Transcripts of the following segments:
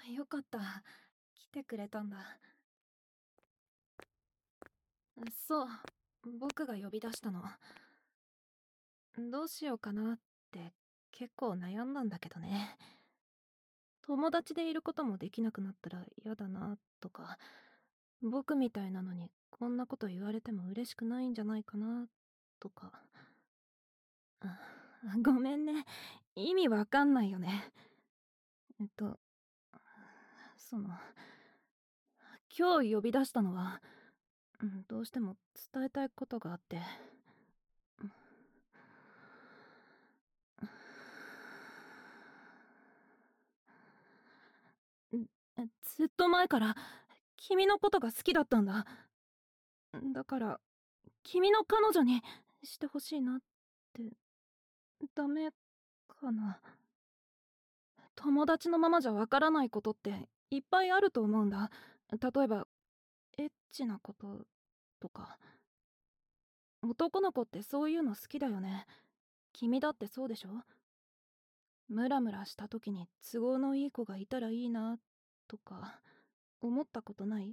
よかった。来てくれたんだ。そう、僕が呼び出したの。どうしようかなって結構悩んだんだけどね。友達でいることもできなくなったら嫌だなとか、僕みたいなのにこんなこと言われても嬉しくないんじゃないかなとか。あ、ごめんね。意味わかんないよね。えっと、その、今日呼び出したのは、どうしても伝えたいことがあって。んずっと前から君のことが好きだったんだ。だから君の彼女にしてほしいなって。ダメかな。友達のままじゃわからないことっていっぱいあると思うんだ。例えばエッチなこととか。男の子ってそういうの好きだよね。君だってそうでしょ？ムラムラした時に都合のいい子がいたらいいなとか思ったことない？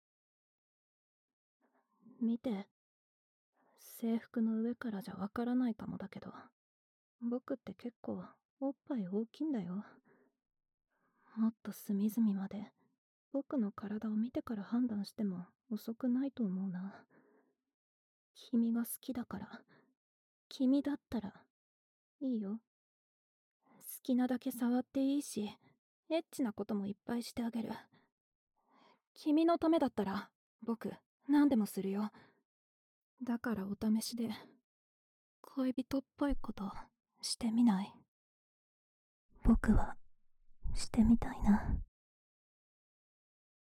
見て、制服の上からじゃわからないかもだけど、僕って結構おっぱい大きいんだよ。もっと隅々まで僕の体を見てから判断しても遅くないと思うな。君が好きだから、君だったらいいよ。好きなだけ触っていいし、エッチなこともいっぱいしてあげる。君のためだったら僕何でもするよ。だからお試しで恋人っぽいことしてみない？僕はしてみたいな。